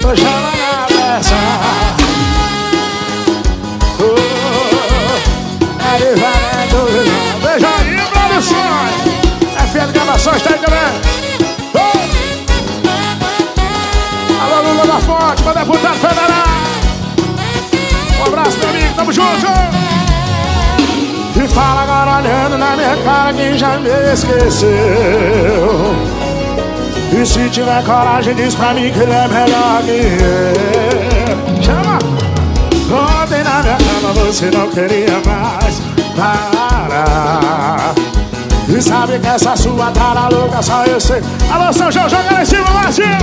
chama na peça. Veja aí, produções. FN Gravações, tá aí também. Alô, Lula da Fonte, meu deputado federal. Um abraço, meu amigo, tamo junto. E fala agora olhando na minha cara que já me esqueceu. E se tiver coragem diz pra mim que ele é melhor que eu. Chama! Ontem na minha cama você não queria mais parar. E sabe que essa sua cara louca só eu sei. Alô, São João, joga lá em cima, Marcinho!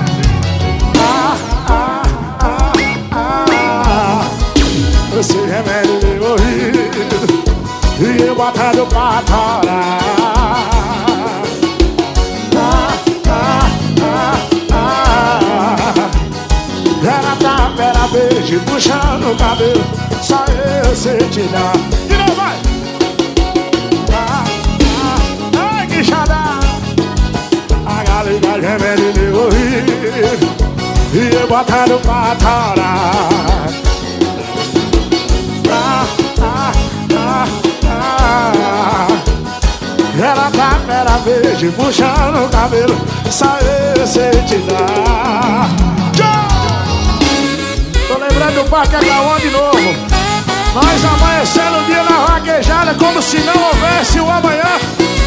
Esse remédio de morrido e eu botando pra torar. Era tapa, era beijo, puxando o cabelo, só eu sei te dar. E não vai! Ai, que xadá! A galinha remédio de morrido e eu botando pra torar. Era tapa, era beijo, puxando o cabelo, só eu sei te dar. Tô lembrando do Parque Acauã de novo. Nós amanhecendo o dia na vaquejada como se não houvesse o amanhã.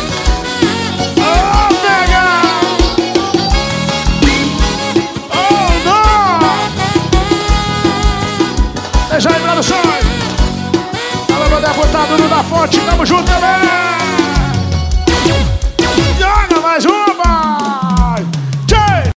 Oh, pega! Oh, não! Deixa aí, produções. Alô, meu deputado Lula da Fonte, tamo junto também.